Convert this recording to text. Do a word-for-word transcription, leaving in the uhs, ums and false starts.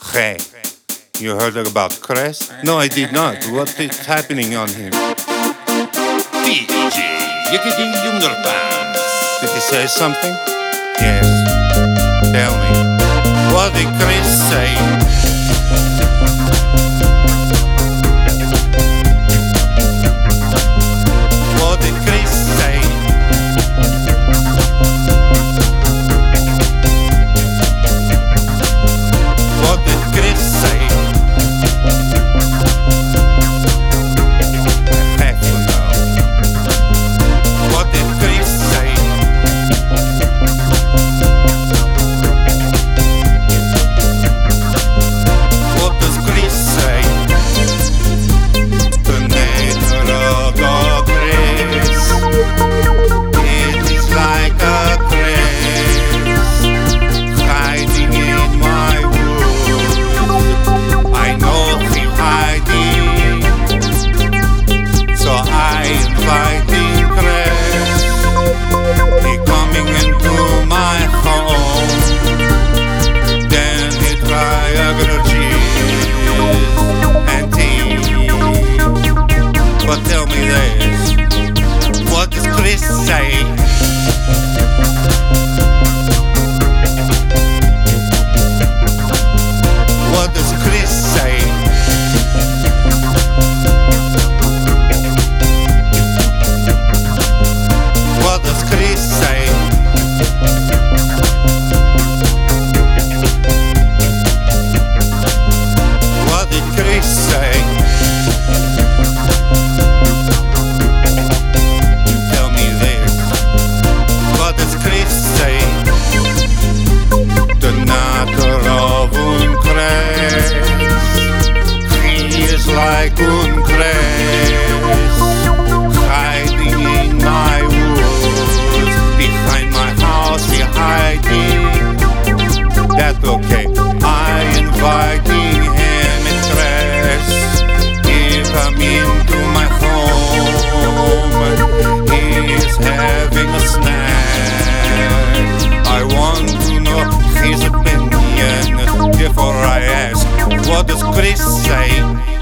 Hey, you heard about Chris? No, I did not. What is happening on him? D J Yakety Underpants. Did he say something? Yes. Tell me. What did Chris say? What did Chris say? What did Chris say? I have to know. What did Chris say? What does Chris say? The nature of the Chris, it is like a Chris hiding in my woods. I know he hiding, so I inviting Chris. He coming into my home, then he try a little cheese and tea. But tell me this, what does Chris say? What does Chris say? What does Chris say? What did Chris say? Tell me this. What does Chris say? The nature of un Chris, he is like un Chris, hiding in my woods, behind my house he hiding. That's okay. I inviting him and Chris. He come into my home. He is having a snack. I want to know his opinion before I ask. What does Chris say?